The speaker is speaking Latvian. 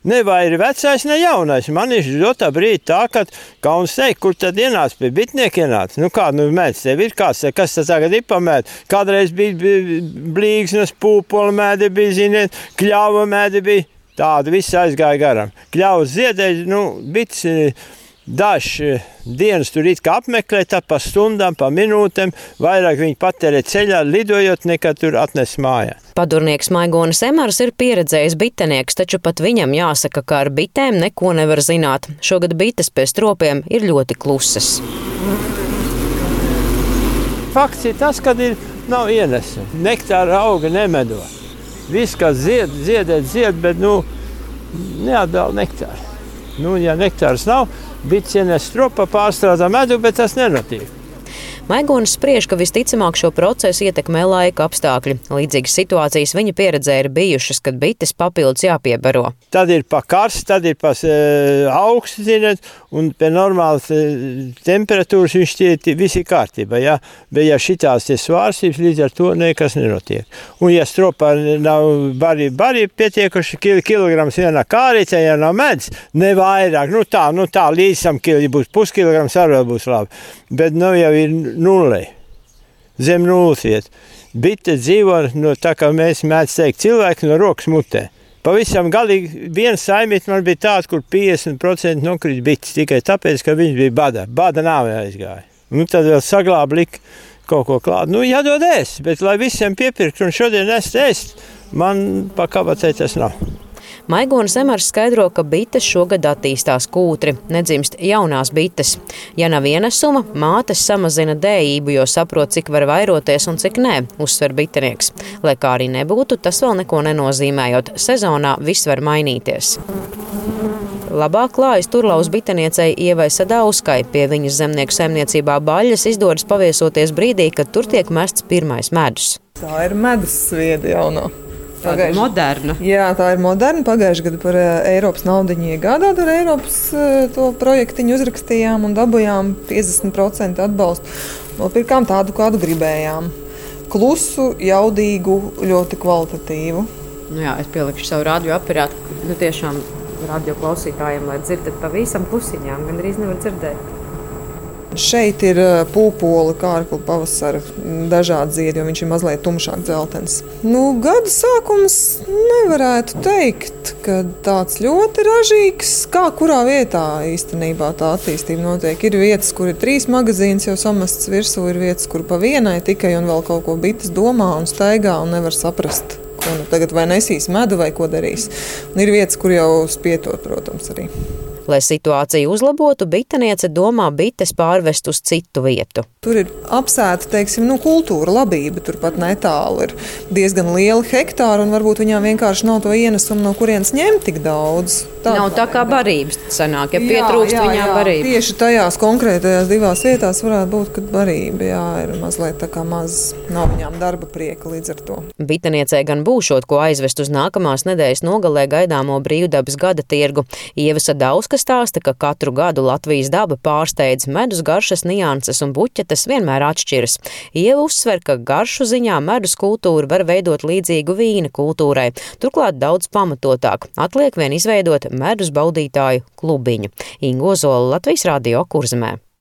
Ne vai ir vecais, ne jaunais. Man ir ļoti brīdi tā, kad kauns teikt, kur tad ienāca pie bitnieka ienāca. Kādu mēdz tev ir kāds, kas tad tagad ir pamēd? Kādreiz bija blīgsnes, pūpola mēdi bija, ziniet, kļava mēdi bija. Tāda viss aizgāja garām. Kļavas ziedēja, bits dažs dienas tur it kā apmeklē, tā pa stundām, pa minūtēm, vairāk viņi patērē ceļā, lidojot, nekā tur atnes mājā. Padurnieks Maigonis Emars ir pieredzējis bitenieks, taču pat viņam jāsaka, ka ar bitēm neko nevar zināt. Šogad bites pie stropiem ir ļoti klusas. Fakts ir tas, kad nav ienesa. Nektāra auga nemedo. Viss, kas zied, bet neatdala nektāru. Ja nektārs nav, bites ienes stropa, pārstrādā medu, bet tas nenotiek. Maigonis spriež, ka visticamāk šo procesu ietekmē laika apstākļi. Līdzīgas situācijas viņa pieredzē ir bijušas, kad bites papildus jāpiebaro. Tad ir pa karsts, tad ir pa augsts, ziniet, un pie normālas temperatūras viņš tie visi kārtībā. Ja? Bet ja šitās tie svārstības, līdz ar to nekas nenotiek. Un ja stropā nav bari pietiekuši kilograms vienā kārīcē, ja nav medz, ne vairāk, tā līdz tam būs puskilograms, arī būs labi. Bet jau ir nulle. Zem nulles iet. Bite dzīvo, tā kā mēs mēdz teikt, cilvēki no rokas mutē. Pavisam galīgi viens saimīt man bija tāds, kur 50% nokrīt bites tikai tāpēc, ka viņš bija bada. Bada nāvē aizgāja. Tad vēl saglāba lika kaut ko klāt. Jādod ēst, bet lai visiem piepirkt un šodien ēst, man pa kabatē tas nav. Maigonis Emars skaidro, ka bites šogad attīstās kūtri, nedzimst jaunās bites. Ja nav ienesuma, mātes samazina dējību, jo saprot, cik var vairoties un cik nē, uzsver bitenieks. Lai kā arī nebūtu, tas vēl neko nenozīmējot. Sezonā viss var mainīties. Labāk klājas Turlaus biteniecei Ievai Sadauskai. Pie viņas zemnieku saimniecībā Baļļas izdodas paviesoties brīdī, kad tur tiek mests pirmais medus. Tā ir medus sviede jaunā. Tā ir moderna. Jā, tā ir moderna. Pagājušajā gadā par Eiropas naudiņu iegādāt ar Eiropas to projektiņu uzrakstījām un dabujām 50% atbalstu. Nopirkām tādu, kādu gribējām. Klusu, jaudīgu, ļoti kvalitatīvu. Jā, es pielikšu savu radioaparātu, tiešām radioklausītājiem, lai dzirdat pavisam klusiņām, gandrīz nevar dzirdēt. Šeit ir pūpola, kārkla, pavasara, dažādi ziedi, jo viņš ir mazliet tumšāk dzeltens. Gada sākums nevarētu teikt, ka tāds ļoti ražīgs, kā kurā vietā īstenībā tā attīstība notiek. Ir vietas, kur ir 3 magazīnas jau samests virsū, ir vietas, kur pa vienai tikai un vēl kaut ko bites domā un staigā un nevar saprast, ko tagad vai nesīs medu vai ko darīs. Un ir vietas, kur jau spietot, protams, arī. Lai situāciju uzlabotu, biteniece domā bites pārvest uz citu vietu. Tur ir apsēta, kultūra, labība. Turpat netālu ir diezgan liela hektāra, un varbūt viņām vienkārši nav to ienesumu, no kurienes ņemt tik daudz. Nav tā kā barības sanāk, ja pietrūkst viņām barība. Tieši tajās konkrētajās 2 vietās varētu būt, kad barība ir mazliet tā kā maz, nav viņām darba prieka līdz ar to. Biteniecei gan būšot, ko aizvest uz nākamās nedēļas nogalē gaidāmo brīvdabas gada tirgu. Ieva Sadauska stāsta, ka katru gadu Latvijas daba pārsteidz, medus garšas nianses un buķetes vienmēr atšķiras. Ieva uzsver, ka garšu ziņā medus kultūra var veidot līdzīgu vīna kultūrai, turklāt daudz pamatotāk. Atliek vien izveidot medus baudītāju klubiņu. Inga Ozola, Latvijas Radio, Kurzemē.